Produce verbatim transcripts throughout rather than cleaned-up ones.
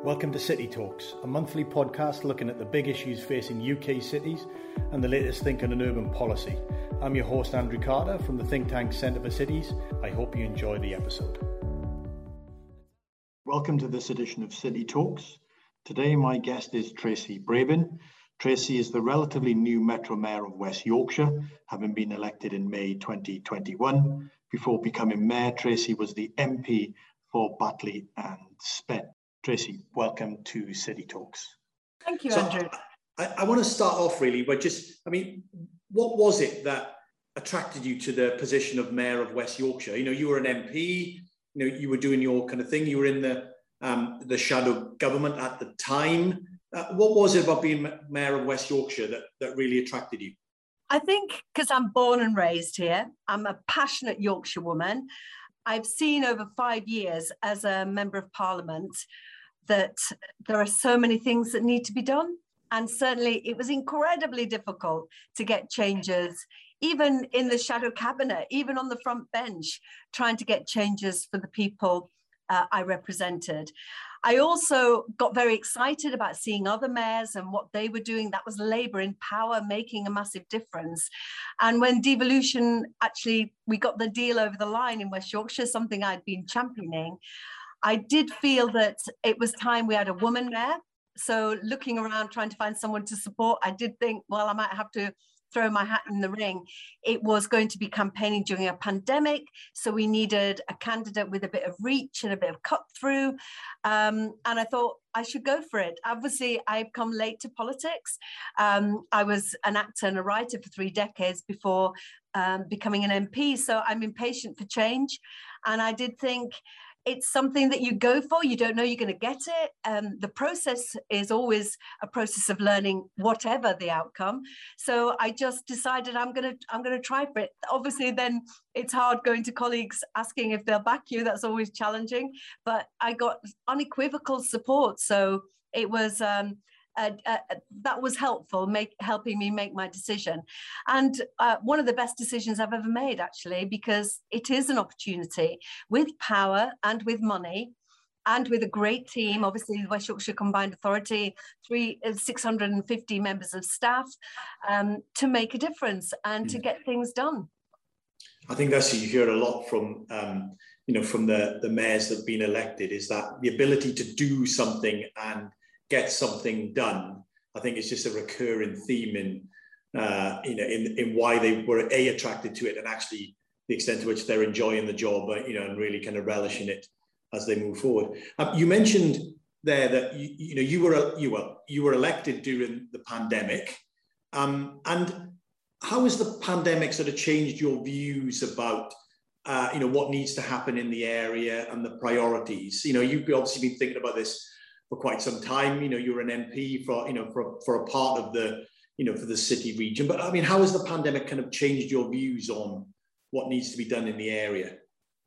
Welcome to City Talks, a monthly podcast looking at the big issues facing U K cities and the latest thinking on urban policy. I'm your host, Andrew Carter, from the think tank Centre for Cities. I hope you enjoy the episode. Welcome to this edition of City Talks. Today, my guest is Tracy Brabin. Tracy is the relatively new Metro Mayor of West Yorkshire, having been elected in May twenty twenty-one. Before becoming Mayor, Tracy was the M P for Batley and Spen. Tracy, welcome to City Talks. Thank you, so Andrew. I, I want to start off really, but just, I mean, what was it that attracted you to the position of Mayor of West Yorkshire? You know, you were an M P, you know, you were doing your kind of thing, you were in the um, the shadow government at the time. Uh, what was it about being Mayor of West Yorkshire that, that really attracted you? I think because I'm born and raised here, I'm a passionate Yorkshire woman. I've seen over five years as a Member of Parliament that there are so many things that need to be done. And certainly it was incredibly difficult to get changes, even in the shadow cabinet, even on the front bench, trying to get changes for the people uh, I represented. I also got very excited about seeing other mayors and what they were doing. That was Labour in power, making a massive difference. And when devolution, actually, we got the deal over the line in West Yorkshire, something I'd been championing, I did feel that it was time we had a woman mayor. So looking around, trying to find someone to support, I did think, well, I might have to throw my hat in the ring. It was going to be campaigning during a pandemic, so we needed a candidate with a bit of reach and a bit of cut through. Um, and I thought I should go for it. Obviously, I've come late to politics. Um, I was an actor and a writer for three decades before um, becoming an M P, so I'm impatient for change. And I did think, it's something that you go for, you don't know you're going to get it. Um, the process is always a process of learning, whatever the outcome. So I just decided I'm going to I'm going to try for it. Obviously, then it's hard going to colleagues asking if they'll back you. That's always challenging. But I got unequivocal support. So it was... Um, Uh, uh, that was helpful, make, helping me make my decision. And uh, one of the best decisions I've ever made, actually, because it is an opportunity with power and with money and with a great team. Obviously, the West Yorkshire Combined Authority, three, uh, six hundred fifty members of staff, um, to make a difference and to get things done. I think that's what you hear a lot from, um, you know, from the, the mayors that have been elected, is that the ability to do something and get something done. I think it's just a recurring theme in, uh, you know, in, in why they were a attracted to it, and actually the extent to which they're enjoying the job, uh, you know, and really kind of relishing it as they move forward. Um, you mentioned there that you, you know you were you were you were elected during the pandemic, um, and how has the pandemic sort of changed your views about uh, you know what needs to happen in the area and the priorities? You know, you've obviously been thinking about this for quite some time. You know, you're an M P for, you know, for, for a part of the, you know, for the city region. But I mean, how has the pandemic kind of changed your views on what needs to be done in the area?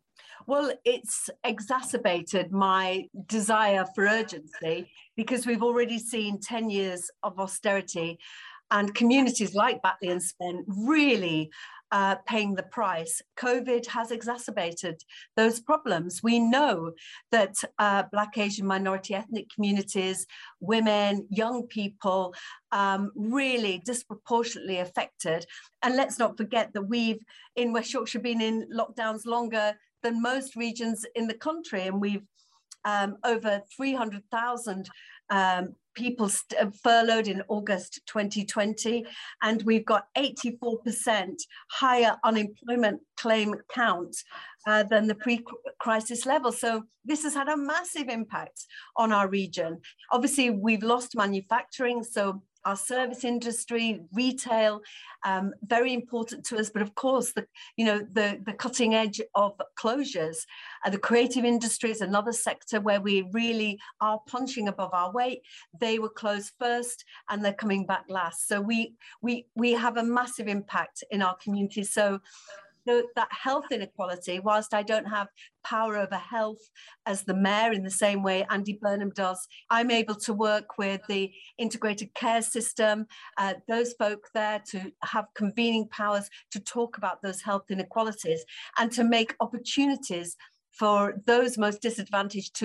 Well, it's exacerbated my desire for urgency, because we've already seen ten years of austerity and communities like Batley and Spen really Uh, paying the price. COVID has exacerbated those problems. We know that uh, Black, Asian, minority ethnic communities, women, young people, um, really disproportionately affected. And let's not forget that we've, in West Yorkshire, been in lockdowns longer than most regions in the country, and we've um, over three hundred thousand um, people st- furloughed in August twenty twenty, and we've got eighty-four percent higher unemployment claim count uh, than the pre-crisis level. So this has had a massive impact on our region. Obviously, we've lost manufacturing, so our service industry, retail, um, very important to us. But of course, the you know the the cutting edge of closures, uh, the creative industry is another sector where we really are punching above our weight. They were closed first, and they're coming back last. So we we we have a massive impact in our community. So the, that health inequality, whilst I don't have power over health as the mayor in the same way Andy Burnham does, I'm able to work with the integrated care system, uh, those folk there to have convening powers to talk about those health inequalities and to make opportunities for those most disadvantaged to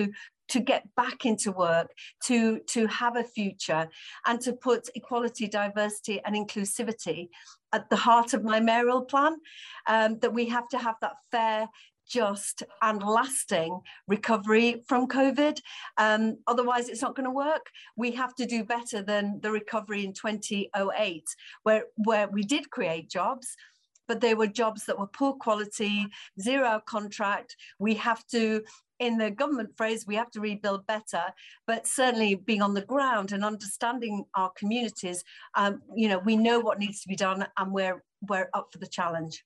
to get back into work, to, to have a future, and to put equality, diversity and inclusivity at the heart of my mayoral plan, um, that we have to have that fair, just and lasting recovery from COVID. Um, otherwise, it's not going to work. We have to do better than the recovery in two thousand eight, where, where we did create jobs, but they were jobs that were poor quality, zero contract. We have to, in the government phrase, we have to rebuild better, but certainly being on the ground and understanding our communities, um, you know, we know what needs to be done, and we're, we're up for the challenge.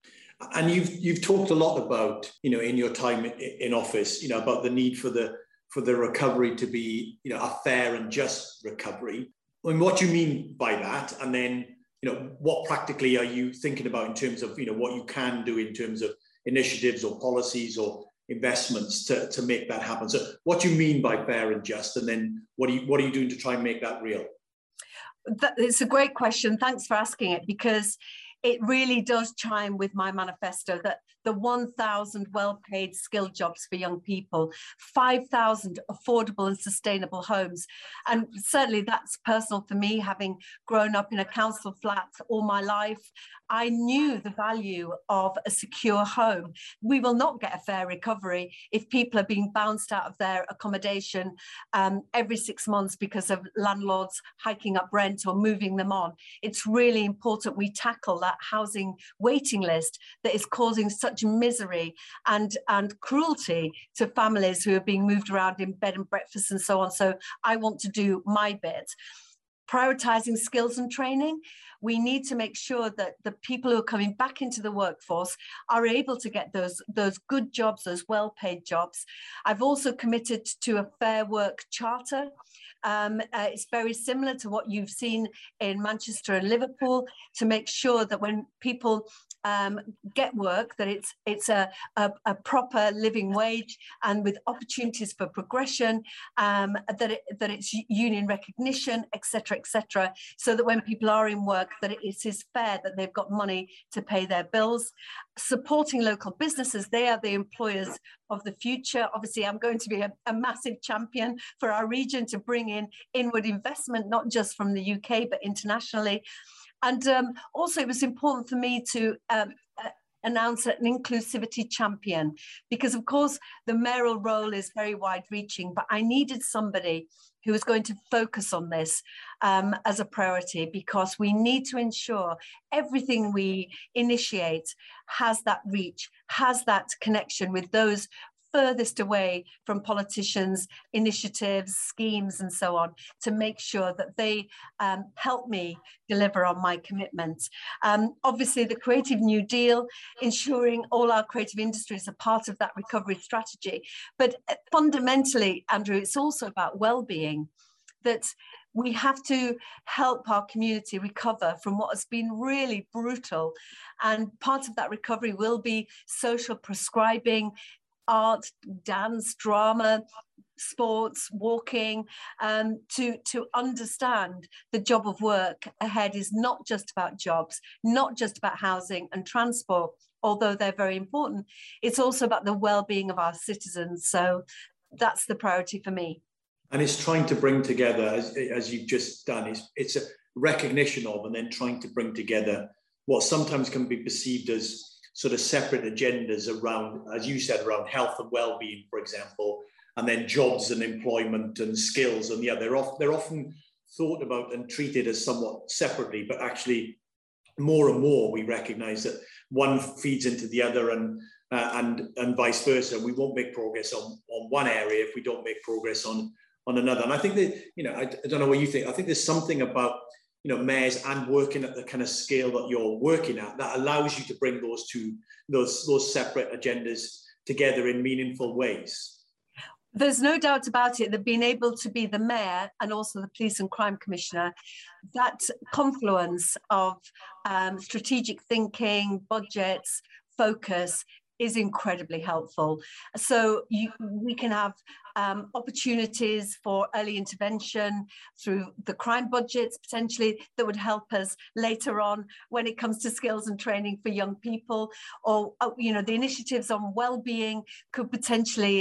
And you've you've talked a lot about, you know, in your time in office, you know, about the need for the for the recovery to be, you know, a fair and just recovery. I mean, what do you mean by that? And then, you know, what practically are you thinking about in terms of, you know, what you can do in terms of initiatives or policies or investments to, to make that happen? So what do you mean by fair and just? And then what are you what are you doing to try and make that real? That, it's a great question. Thanks for asking it, because it really does chime with my manifesto that the one thousand well-paid skilled jobs for young people, five thousand affordable and sustainable homes. And certainly that's personal for me, having grown up in a council flat all my life. I knew the value of a secure home. We will not get a fair recovery if people are being bounced out of their accommodation um, every six months because of landlords hiking up rent or moving them on. It's really important we tackle that housing waiting list that is causing such misery and, and cruelty to families who are being moved around in bed and breakfast and so on. So I want to do my bit. Prioritising skills and training. We need to make sure that the people who are coming back into the workforce are able to get those, those good jobs, those well-paid jobs. I've also committed to a Fair Work Charter. Um, uh, it's very similar to what you've seen in Manchester and Liverpool, to make sure that when people um, get work, that it's, it's a, a, a proper living wage and with opportunities for progression, um, that, it, that it's union recognition, et cetera, et cetera, so that when people are in work, that it is fair, that they've got money to pay their bills. Supporting local businesses, they are the employers of the future. Obviously, I'm going to be a, a massive champion for our region to bring in inward investment, not just from the U K, but internationally. And um, also, it was important for me to um, uh, announce an inclusivity champion, because of course the mayoral role is very wide-reaching, but I needed somebody who is going to focus on this um, as a priority, because we need to ensure everything we initiate has that reach, has that connection with those furthest away from politicians, initiatives, schemes, and so on, to make sure that they um, help me deliver on my commitments. Um, obviously, the Creative New Deal, ensuring all our creative industries are part of that recovery strategy. But fundamentally, Andrew, it's also about well-being, that we have to help our community recover from what has been really brutal. And part of that recovery will be social prescribing, art, dance, drama, sports, walking, um, to, to understand the job of work ahead is not just about jobs, not just about housing and transport, although they're very important. It's also about the well-being of our citizens. So that's the priority for me. And it's trying to bring together, as, as you've just done, it's, it's a recognition of and then trying to bring together what sometimes can be perceived as sort of separate agendas around, as you said, around health and well-being, for example, and then jobs and employment and skills. And yeah, they're, off, they're often thought about and treated as somewhat separately, but actually more and more we recognise that one feeds into the other, and uh, and and vice versa. We won't make progress on, on one area if we don't make progress on, on another. And I think that, you know, I, I don't know what you think, I think there's something about, you know, mayors and working at the kind of scale that you're working at that allows you to bring those two, those, those separate agendas together in meaningful ways. There's no doubt about it that being able to be the mayor and also the police and crime commissioner, that confluence of um, strategic thinking, budgets, focus is incredibly helpful. So you, we can have um, opportunities for early intervention through the crime budgets, potentially, that would help us later on when it comes to skills and training for young people, or, you know, the initiatives on well-being could potentially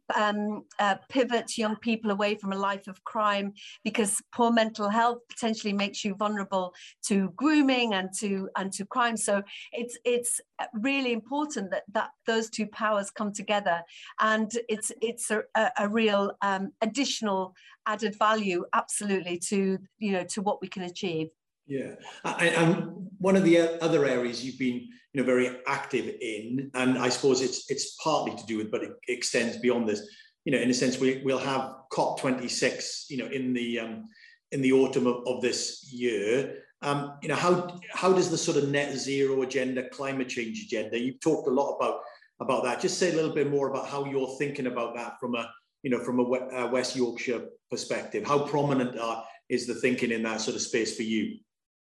um, uh, pivot young people away from a life of crime, because poor mental health potentially makes you vulnerable to grooming and to and to crime. So it's it's really important that that those two powers come together, and it's it's a, a real um, additional added value, absolutely, to you know to what we can achieve. Yeah, and one of the other areas you've been, you know, very active in, and I suppose it's it's partly to do with, but it extends beyond this. You know, in a sense, we we'll have COP twenty-six, you know, in the um, in the autumn of, of this year. Um, you know, how how does the sort of net zero agenda, climate change agenda? You've talked a lot about about that. Just say a little bit more about how you're thinking about that from a you know from a West Yorkshire perspective. How prominent are, is the thinking in that sort of space for you?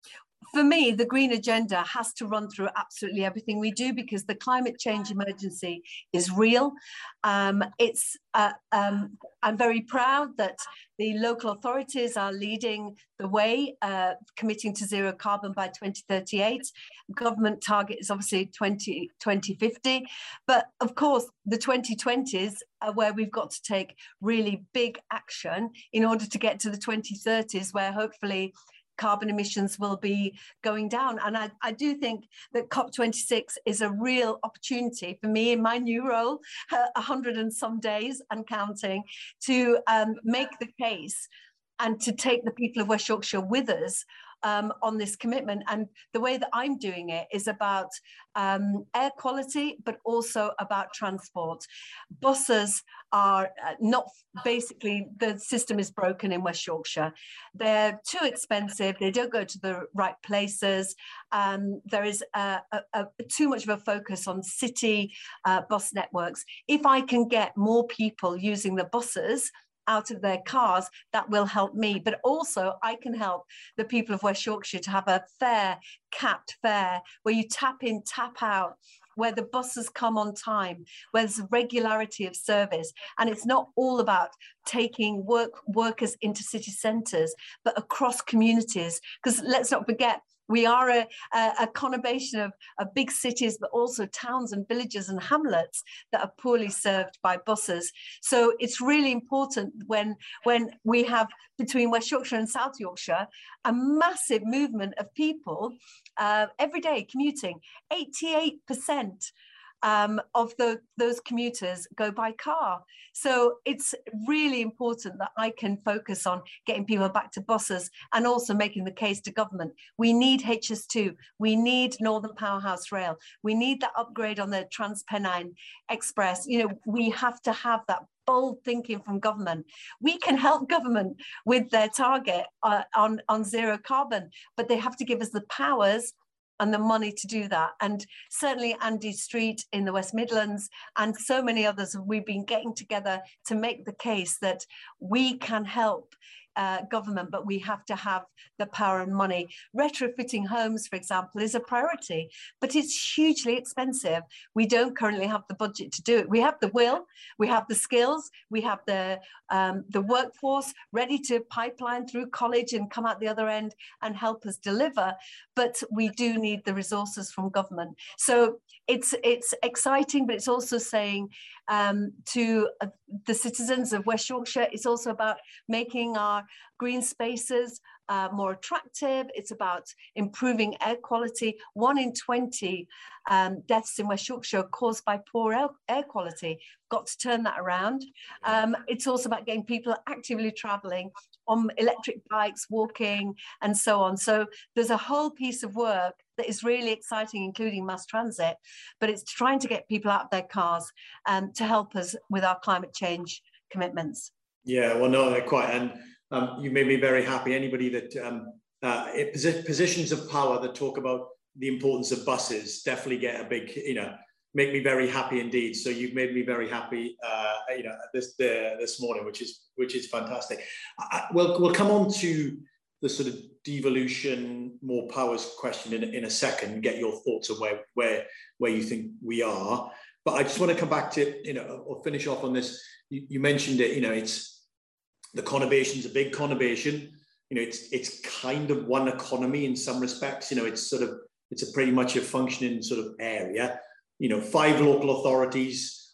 For me, the green agenda has to run through absolutely everything we do, because the climate change emergency is real. Um, it's uh, um, I'm very proud that the local authorities are leading the way, uh, committing to zero carbon by twenty thirty-eight. Government target is obviously twenty fifty, but of course the twenty twenties are where we've got to take really big action in order to get to the twenty thirties, where hopefully carbon emissions will be going down. And I, I do think that COP twenty-six is a real opportunity for me in my new role, a uh, hundred and some days and counting, to um, make the case and to take the people of West Yorkshire with us um, on this commitment. And the way that I'm doing it is about um, air quality, but also about transport. Buses are not, basically, the system is broken in West Yorkshire. They're too expensive. They don't go to the right places. Um, there is a, a, a, too much of a focus on city uh, bus networks. If I can get more people using the buses out of their cars, that will help me, but also I can help the people of West Yorkshire to have a fair, capped fare, where you tap in, tap out, where the buses come on time, where there's regularity of service. And it's not all about taking work workers into city centres, but across communities, because let's not forget, we are a, a, a conurbation of, of big cities, but also towns and villages and hamlets that are poorly served by buses. So it's really important when, when we have, between West Yorkshire and South Yorkshire, a massive movement of people uh, every day commuting. eighty-eight percent Um, of the, those commuters go by car. So it's really important that I can focus on getting people back to buses and also making the case to government. We need H S two, we need Northern Powerhouse Rail, we need that upgrade on the Transpennine Express. You know, we have to have that bold thinking from government. We can help government with their target uh, on, on zero carbon, but they have to give us the powers and the money to do that. And certainly Andy Street in the West Midlands and so many others, we've been getting together to make the case that we can help uh, government, but we have to have the power and money. Retrofitting homes, for example, is a priority, but it's hugely expensive. We don't currently have the budget to do it. We have the will, we have the skills, we have the, um, the workforce ready to pipeline through college and come out the other end and help us deliver, but we do need the resources from government. So it's, it's exciting, but it's also saying um, to uh, the citizens of West Yorkshire, it's also about making our green spaces uh, more attractive. It's about improving air quality. One in twenty um, deaths in West Yorkshire are caused by poor air, air quality. Got to turn that around. Um, it's also about getting people actively travelling on electric bikes, walking, and so on. So there's a whole piece of work that is really exciting, including mass transit, but it's trying to get people out of their cars um, to help us with our climate change commitments. Yeah, well, no, they're quite, and um, you made me very happy. Anybody that um, uh, it, positions of power that talk about the importance of buses definitely get a big, you know, make me very happy indeed. So you've made me very happy, uh, you know, this uh, this morning, which is which is fantastic. I, we'll we'll come on to the sort of devolution, more powers question in, in a second. Get your thoughts on where where where you think we are. But I just want to come back to, you know, or finish off on this. You, you mentioned it. You know, it's the conurbation's a big conurbation. You know, it's it's kind of one economy in some respects. You know, it's sort of it's a pretty much a functioning sort of area. You know, five local authorities,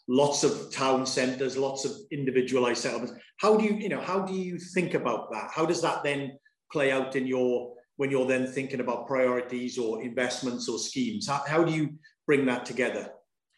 lots of town centres, lots of individualised settlements. How do you, you know, how do you think about that? How does that then play out in your, when you're then thinking about priorities or investments or schemes? How, how do you bring that together?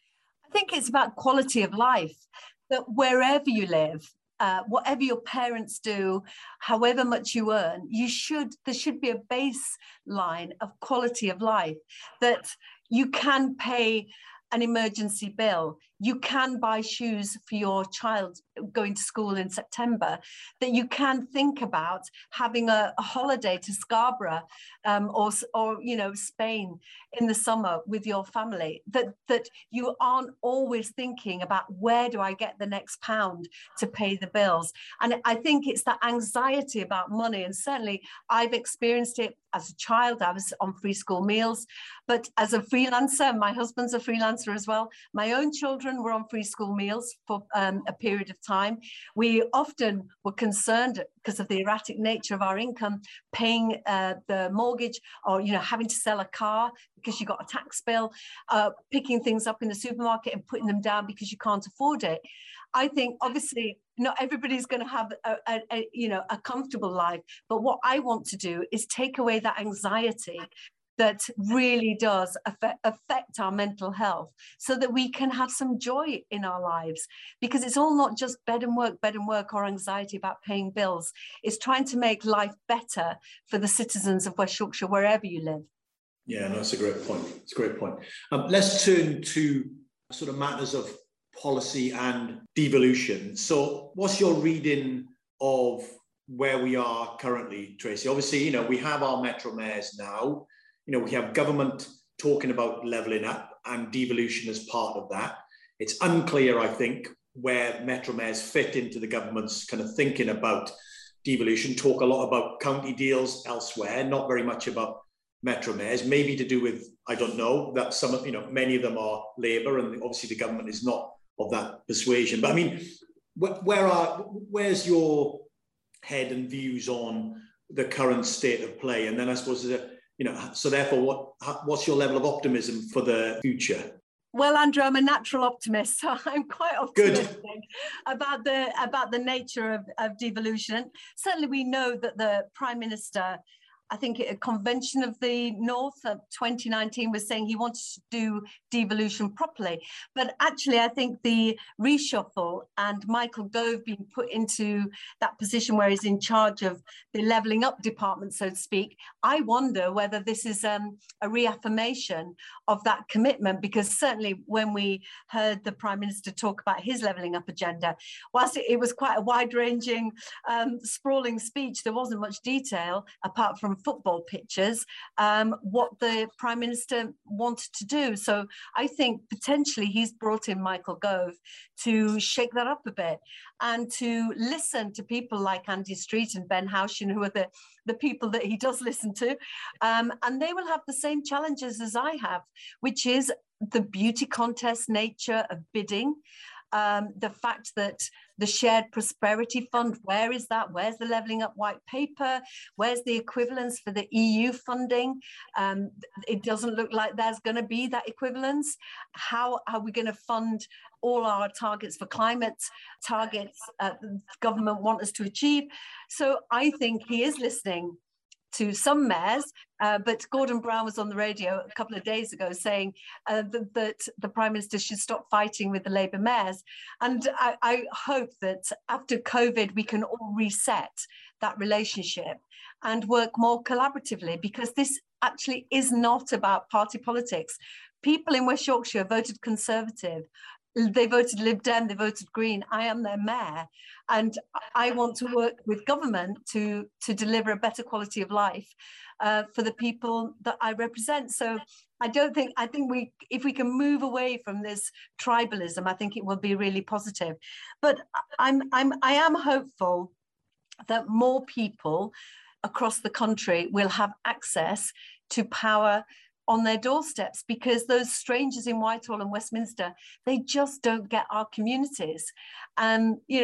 I think it's about quality of life, that wherever you live, uh, whatever your parents do, however much you earn, you should, there should be a baseline of quality of life, that you can pay an emergency bill, you can buy shoes for your child going to school in September, that you can think about having a, a holiday to Scarborough um, or, or, you know, Spain in the summer with your family, that, that you aren't always thinking about where do I get the next pound to pay the bills. And I think it's that anxiety about money, and certainly I've experienced it as a child. I was on free school meals, but as a freelancer, my husband's a freelancer as well, my own children were on free school meals for um, a period of time. We often were concerned because of the erratic nature of our income, paying uh, the mortgage, or, you know, having to sell a car because you got a tax bill, uh, picking things up in the supermarket and putting them down because you can't afford it. I think obviously not everybody's going to have a, a, a, you know, a comfortable life, but what I want to do is take away that anxiety that really does affect, affect our mental health, so that we can have some joy in our lives, because it's all not just bed and work, bed and work, or anxiety about paying bills. It's trying to make life better for the citizens of West Yorkshire, wherever you live. Yeah, no, that's a great point. It's a great point. Um, let's turn to sort of matters of policy and devolution. So what's your reading of where we are currently, Tracy? Obviously, you know, we have our Metro Mayors now. You know, we have government talking about levelling up and devolution as part of that. It's unclear, I think, where Metro Mayors fit into the government's kind of thinking about devolution. Talk a lot about county deals elsewhere, not very much about Metro Mayors, maybe to do with, I don't know, that some of, you know, many of them are Labour, and obviously the government is not of that persuasion. But I mean, where are, where's your head and views on the current state of play? And then I suppose there's a, you know, so therefore, what what's your level of optimism for the future? Well, Andrew, I'm a natural optimist, so I'm quite optimistic Good. about the about the nature of, of devolution. Certainly, we know that the Prime Minister, I think a convention of the North of twenty nineteen, was saying he wanted to do devolution properly. But actually, I think the reshuffle and Michael Gove being put into that position where he's in charge of the levelling up department, so to speak, I wonder whether this is um, a reaffirmation of that commitment, because certainly when we heard the Prime Minister talk about his levelling up agenda, whilst it, it was quite a wide-ranging, um, sprawling speech, there wasn't much detail apart from football pitches, um, what the Prime Minister wanted to do. So I think potentially he's brought in Michael Gove to shake that up a bit and to listen to people like Andy Street and Ben Houchen, who are the, the people that he does listen to. Um, and they will have the same challenges as I have, which is the beauty contest nature of bidding. Um, the fact that the Shared Prosperity Fund, where is that? Where's the Levelling Up White Paper? Where's the equivalence for the E U funding? Um, it doesn't look like there's going to be that equivalence. How are we going to fund all our targets for climate targets uh, the government want us to achieve? So I think he is listening to some mayors, uh, but Gordon Brown was on the radio a couple of days ago saying uh, that, that the Prime Minister should stop fighting with the Labour mayors. And I, I hope that after COVID, we can all reset that relationship and work more collaboratively, because this actually is not about party politics. People in West Yorkshire voted Conservative. They voted Lib Dem, they voted Green. I am their mayor, and I want to work with government to, to deliver a better quality of life uh, for the people that I represent. So I don't think, I think we, if we can move away from this tribalism, I think it will be really positive. But I'm, I'm, I am hopeful that more people across the country will have access to power on their doorsteps, because those strangers in Whitehall and Westminster, they just don't get our communities. And, you know,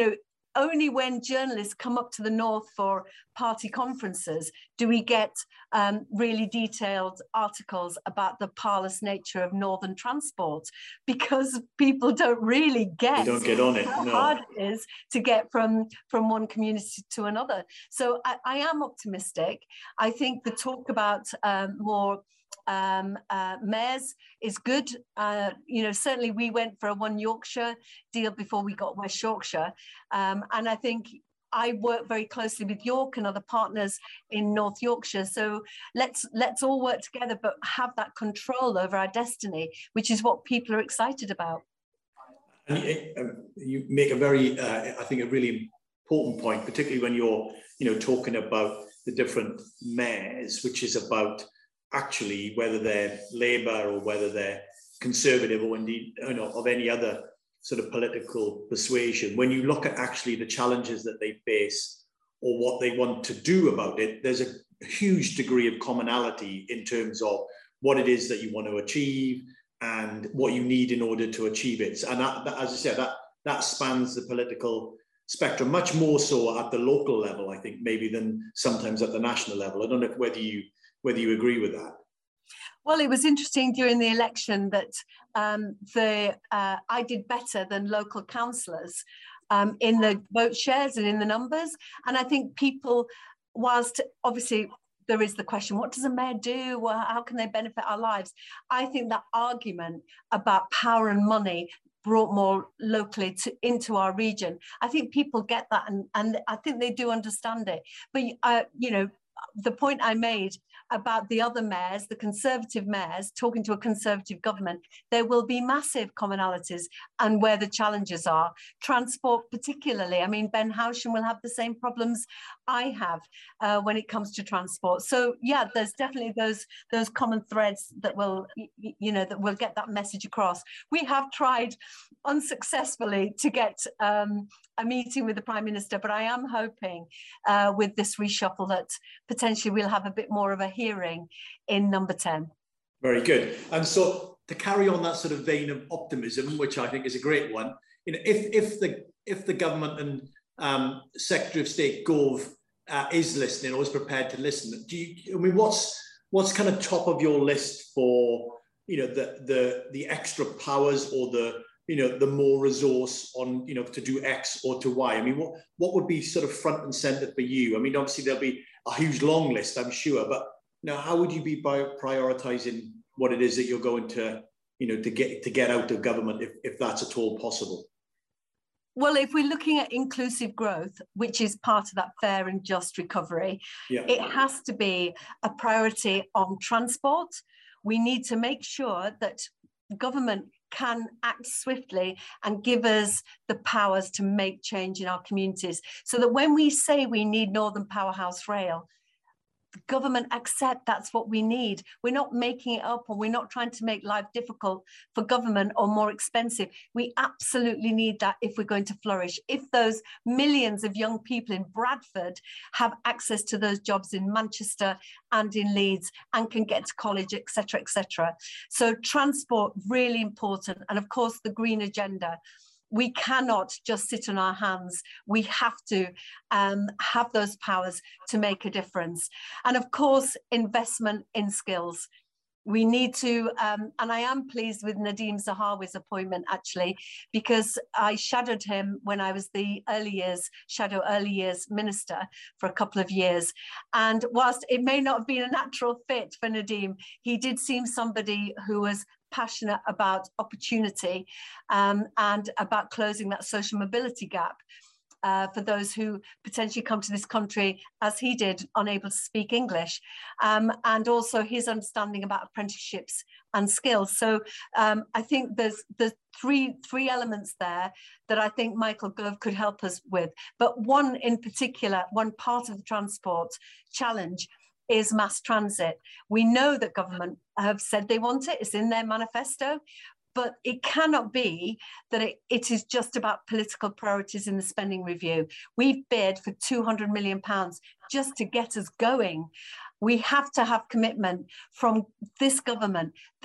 only when journalists come up to the north for party conferences do we get um, really detailed articles about the parlous nature of northern transport, because people don't really get, they don't get on it, how no. hard it is to get from, from one community to another. So I, I am optimistic. I think the talk about um, more Um, uh, mayors is good. Uh, you know, certainly we went for a One Yorkshire deal before we got West Yorkshire. Um, and I think I work very closely with York and other partners in North Yorkshire. So let's let's all work together, but have that control over our destiny, which is what people are excited about. And you make a very, uh, I think, a really important point, particularly when you're, you know, talking about the different mayors, which is about actually whether they're Labour or whether they're Conservative or indeed, you know, of any other sort of political persuasion. When you look at actually the challenges that they face or what they want to do about it, there's a huge degree of commonality in terms of what it is that you want to achieve and what you need in order to achieve it. And that, that, as I said, that, that spans the political spectrum, much more so at the local level, I think, maybe than sometimes at the national level. I don't know whether you whether you agree with that. Well, it was interesting during the election that um, the uh, I did better than local councillors um, in the vote shares and in the numbers. And I think people, whilst obviously there is the question, what does a mayor do? Well, how can they benefit our lives? I think that argument about power and money brought more locally to, into our region. I think people get that, and, and I think they do understand it. But, uh, you know, the point I made about the other mayors, the Conservative mayors, talking to a Conservative government, there will be massive commonalities and where the challenges are. Transport particularly, I mean, Ben Housham will have the same problems I have uh, when it comes to transport. So yeah, there's definitely those, those common threads that will, you know, that will get that message across. We have tried unsuccessfully to get um, a meeting with the Prime Minister, but I am hoping uh, with this reshuffle that potentially we'll have a bit more of a hearing in number ten. Very good. And so to carry on that sort of vein of optimism, which I think is a great one, you know, if if the if the government and um, Secretary of State Gove uh, is listening or is prepared to listen, do you? I mean, what's what's kind of top of your list for, you know, the the the extra powers or the, you know, the more resource on, you know, to do X or to Y? I mean, what what would be sort of front and center for you? I mean, obviously there'll be a huge long list, I'm sure, but now how would you be prioritizing what it is that you're going to, you know, to get to get out of government, if, if that's at all possible? Well, if we're looking at inclusive growth, which is part of that fair and just recovery, yeah, it has to be a priority on transport. We need to make sure that government can act swiftly and give us the powers to make change in our communities, so that when we say we need Northern Powerhouse Rail, the government accept that's what we need. We're not making it up, or we're not trying to make life difficult for government or more expensive. We absolutely need that if we're going to flourish. If those millions of young people in Bradford have access to those jobs in Manchester and in Leeds and can get to college, et cetera, et cetera. So transport, really important. And of course, the green agenda. We cannot just sit on our hands. We have to um, have those powers to make a difference. And of course, investment in skills. We need to, um, and I am pleased with Nadeem Zahawi's appointment, actually, because I shadowed him when I was the early years, shadow early years minister for a couple of years. And whilst it may not have been a natural fit for Nadeem, he did seem somebody who was passionate about opportunity um, and about closing that social mobility gap uh, for those who potentially come to this country, as he did, unable to speak English, um, and also his understanding about apprenticeships and skills. So um, I think there's there's three three elements there that I think Michael Gove could help us with. But one in particular, one part of the transport challenge is mass transit. We know that government have said they want it, it's in their manifesto, but it cannot be that it, it is just about political priorities in the spending review. We've bid for two hundred million pounds just to get us going. We have to have commitment from this government that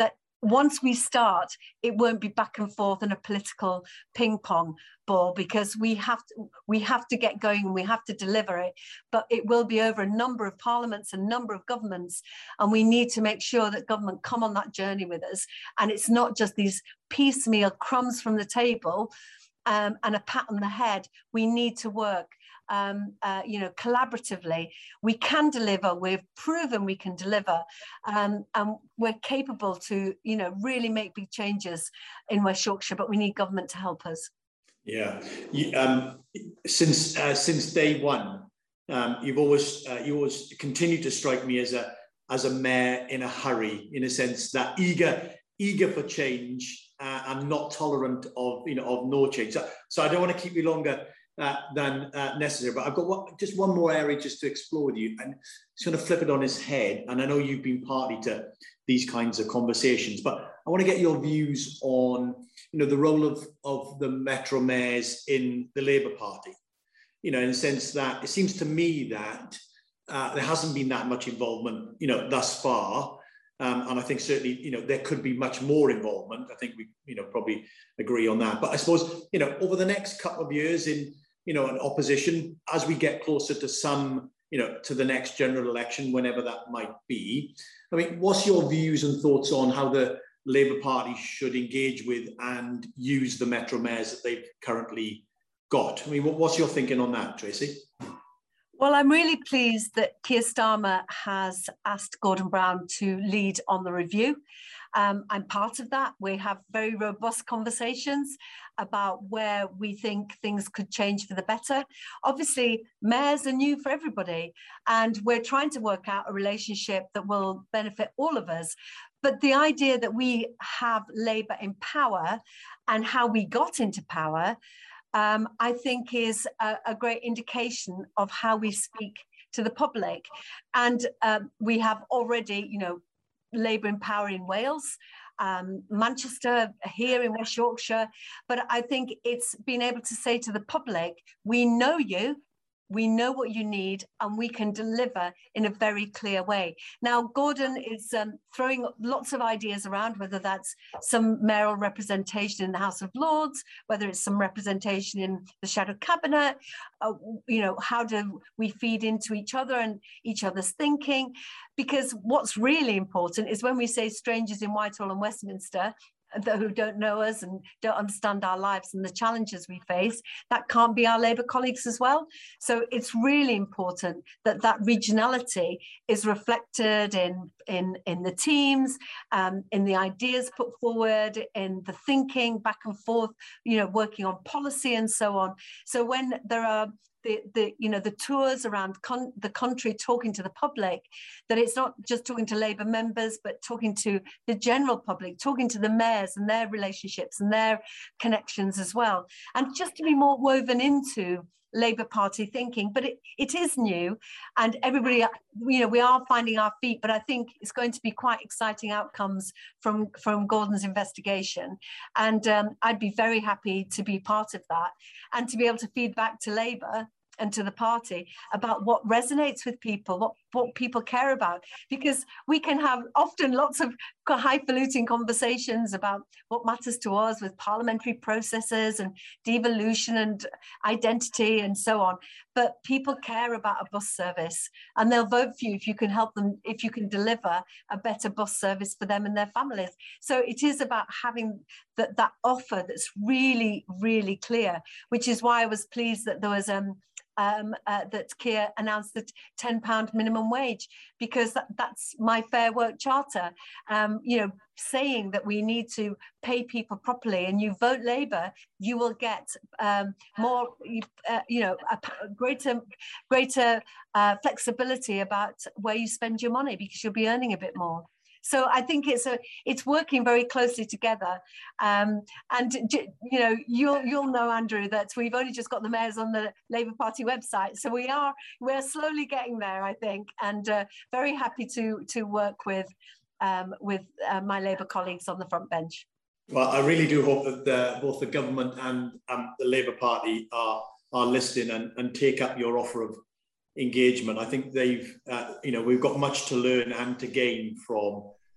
once we start, it won't be back and forth in a political ping pong ball, because we have to, we have to get going and we have to deliver it. But it will be over a number of parliaments, a number of governments, and we need to make sure that government come on that journey with us. And it's not just these piecemeal crumbs from the table um, and a pat on the head. We need to work Um, uh, you know, collaboratively. We can deliver. We've proven we can deliver, um, and we're capable to, you know, really make big changes in West Yorkshire. But we need government to help us. Yeah, you, um, since uh, since day one, um, you've always uh, you always continue to strike me as a as a mayor in a hurry, in a sense that eager eager for change uh, and not tolerant of you know of no change. So, so I don't want to keep you longer Uh, than uh, necessary, but I've got one, just one more area just to explore with you, and it's going to flip it on its head. And I know you've been party to these kinds of conversations, but I want to get your views on, you know, the role of of the Metro mayors in the Labour Party. You know, in the sense that it seems to me that uh, there hasn't been that much involvement, you know, thus far. Um, and I think certainly, you know, there could be much more involvement. I think we, you know, probably agree on that. But I suppose, you know, over the next couple of years in, you know, an opposition, as we get closer to some, you know, to the next general election, whenever that might be. I mean, what's your views and thoughts on how the Labour Party should engage with and use the Metro mayors that they've currently got? I mean, what's your thinking on that, Tracy? Well, I'm really pleased that Keir Starmer has asked Gordon Brown to lead on the review. Um, I'm part of that. We have very robust conversations about where we think things could change for the better. Obviously, mayors are new for everybody, and we're trying to work out a relationship that will benefit all of us. But the idea that we have Labour in power and how we got into power, Um, I think is a, a great indication of how we speak to the public. And um, we have already, you know, Labour in power in Wales, um, Manchester, here in West Yorkshire. But I think it's being able to say to the public, we know you, we know what you need, and we can deliver in a very clear way. Now, Gordon is um, throwing lots of ideas around, whether that's some mayoral representation in the House of Lords, whether it's some representation in the shadow cabinet, uh, you know, how do we feed into each other and each other's thinking? Because what's really important is when we say strangers in Whitehall and Westminster, who don't know us and don't understand our lives and the challenges we face, that can't be our Labour colleagues as well. So it's really important that that regionality is reflected in, in, in the teams, um, in the ideas put forward, in the thinking back and forth, you know, working on policy and so on. So when there are The, the you know the tours around con the country talking to the public, that it's not just talking to Labour members, but talking to the general public, talking to the mayors and their relationships and their connections as well, and just to be more woven into Labour Party thinking. But it, it is new, and everybody, you know, we are finding our feet, but I think it's going to be quite exciting outcomes from, from Gordon's investigation. And um, I'd be very happy to be part of that and to be able to feed back to Labour and to the party about what resonates with people, what, what people care about, because we can have often lots of highfalutin conversations about what matters to us with parliamentary processes and devolution and identity and so on. But people care about a bus service, and they'll vote for you if you can help them, if you can deliver a better bus service for them and their families. So it is about having that, that offer that's really, really clear, which is why I was pleased that there was um, Um, uh, that Keir announced the ten pound minimum wage, because that, that's my Fair Work Charter, um, you know, saying that we need to pay people properly, and you vote Labour, you will get um, more, uh, you know, a greater, greater uh, flexibility about where you spend your money, because you'll be earning a bit more. So I think it's a it's working very closely together, um, and you know you'll you'll know, Andrew, that we've only just got the mayors on the Labour Party website, so we are we're slowly getting there, I think, and uh, very happy to to work with um, with uh, my Labour colleagues on the front bench. Well, I really do hope that the, both the government and um, the Labour Party are are listening and, and take up your offer of engagement. I think they've, uh, you know, we've got much to learn and to gain from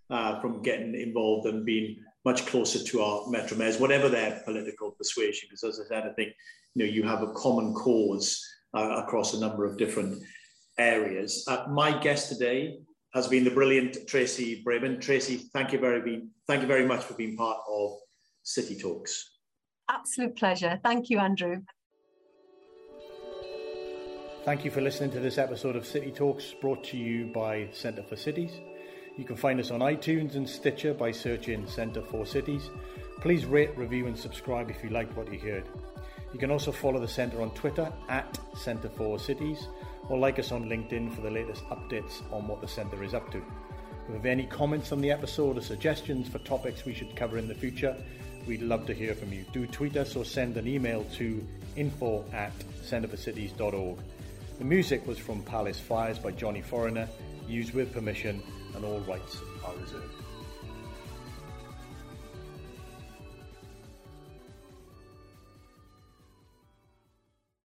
uh, from getting involved and being much closer to our Metro mayors, whatever their political persuasion. Because as I said, I think you know you have a common cause uh, across a number of different areas. Uh, my guest today has been the brilliant Tracy Brabin. Tracy, thank you very thank you very much for being part of City Talks. Absolute pleasure. Thank you, Andrew. Thank you for listening to this episode of City Talks, brought to you by Centre for Cities. You can find us on iTunes and Stitcher by searching Centre for Cities. Please rate, review and subscribe if you liked what you heard. You can also follow the Centre on Twitter at Centre for Cities, or like us on LinkedIn for the latest updates on what the Centre is up to. If you have any comments on the episode or suggestions for topics we should cover in the future, we'd love to hear from you. Do tweet us or send an email to info at centre for cities dot org. The music was from Palace Fires by Johnny Foreigner, used with permission, and all rights are reserved.